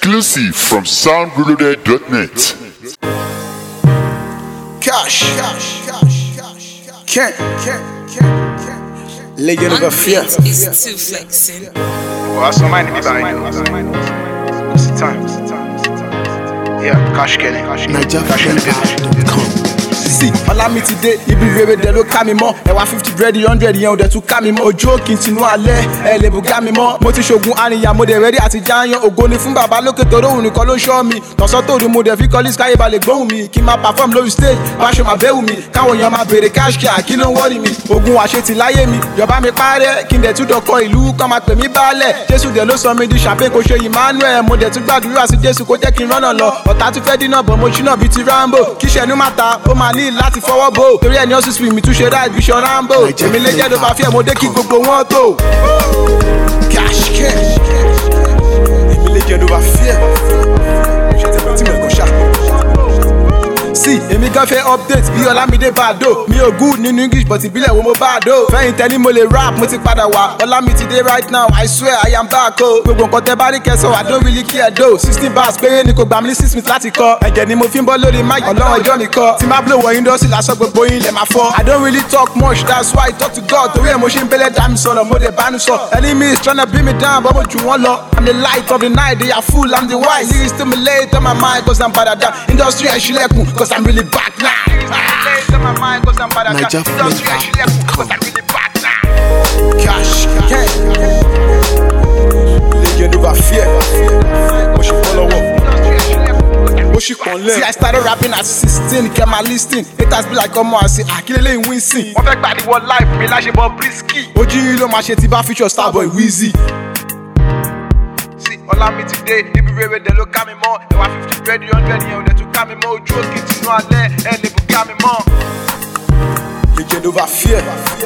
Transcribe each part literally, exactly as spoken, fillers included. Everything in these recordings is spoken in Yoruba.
Exclusive from sound reloaded dot net. Cash, cash, cash, cash, can't, can't, can't, can't. Legend of a fear. It's too flexing. Well, that's my money behind you. It's the time. It's the time. It's the time. Yeah, cash getting. Niger Cash getting. dot com. See, ọlá mi ti dé ibi rere dẹ̀ ló ká mi mọ́ ẹ̀wà fifty bread hundred yẹn ò dẹ̀ tún ká mi mọ́ ojú òkè tinú alẹ́ ẹ̀ lè bùgá mi mọ́ mo ti ṣògùn àríyá mo dẹ̀ rẹ́dí àti jáyán ògo ni fún bàbá lókè torí òun nìkan ló ṣọ́ mi tọ̀sán tòru mo dẹ̀ fi kọ́lí sky balẹ̀ gbóhùn mi kí n máa perform lórí stage báṣọ máa bẹ́wù mi káwọn èèyàn máa béèrè cash kíá kí ló ń wọ́ọ̀rì mi ogun àṣetì láyé mi yọ̀bá mi parẹ́ kí n dẹ̀ tún dọ̀kọ ìlú kan máa pè mí baálẹ̀ jésù dẹ̀ ló sọ mi di champagne kò ṣe emmanuel mo dẹ̀ tún gbàdúrà sí jésù kó jẹ́ kí n rọ́nà lọ ọ̀tá tún fẹ́ dínà bọ̀ mo ṣínà bíi ti rambo kí ṣẹ́nu má ta ó máa ní láti fọwọ́ bò torí ẹni ọ̀sùn swim mi tún ṣe ráì bí ṣan rambo èmi lè jẹ́ ló bá fi ẹ̀ mo dé kí gbogbo wọn tó. cash cash èmi lè jẹ́ ló bá fi ẹ̀ ṣe tẹ̀lé tí mo kọ́ ṣá. sí èmi gan fẹ́ update bí ọlámídé bàdó mi ò good nínú english but ìbílẹ̀ wo mo bàdó fẹ́yìn tẹ́lí mo lè rap mo ti padà wá ọlámídé dé right now i swear i am back o gbogbo nǹkan tẹ́ bá rí kẹsàn I don't really care though sixteen bars péré ni kò gbà mí ní six minutes láti kọ ẹ̀jẹ̀ ni mo fi ń bọ́ lórí mic ọlọ́run ẹjọ́ mi kọ tí má blow wọ industry lásán gbogbo yín lẹ̀ máa fọ́ I don't really talk much that's why I talk to God torí ẹ̀ mo ṣe ń bẹ́lẹ̀ dá mi sọ̀rọ̀ mo dẹ̀ bá mi sọ enemies tryna beat me down but mo jù wọ́n lọ I'm the light of the night they are full I'm the wise lyrics stimulate on my mind cause I'm bad at that industry ẹ̀ ṣílẹ̀kùn cause I'm really back now. Niger cash cash legend over fear mo ṣe fọ́ lọ́wọ́ mo ṣe pọ̀n lẹ́. See I started rapping at sixteen kẹ́ máa lis ten haters be like ọmọ àṣẹ àkílélẹ́ ìwé sìn. wọ́n fẹ́ gbàdúrà life mi láṣẹ bọ́ brisky. ojú yìí ló máa ṣe tí bá feature Starboy Wheezy. ọlá mi ti dé ibi rere dẹ̀ ló ká mi mọ́ ẹ̀wà fifty bread hundred yẹn ò dẹ̀ tún ká mi mọ́ ojú òkè tinú alẹ́ ẹ̀ lè bù ká mi mọ́. legend over fear.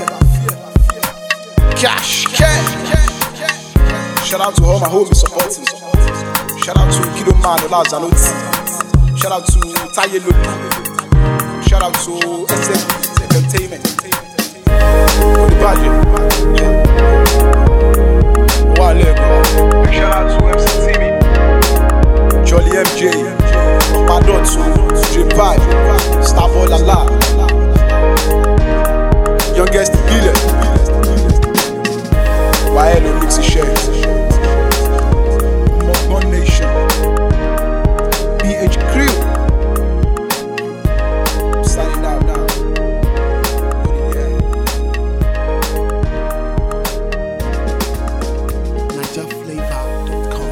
Cash, cash. Shout out to all my homies supporting. Shout out to Kido Man, Ola Zanotti. Shout out to Taye Lolu. Shout out to S M Entertainment. Olibade. Wale. Shout out to M C T V. Jolly M J. Opadotsu. J-Pi. Starboy Lala. Youngest Billet. Why hello mix share? One nation. B H Crew. Signing out now. Niger Flavor dot com.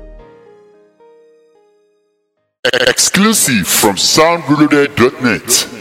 Exclusive from sound reloaded dot net.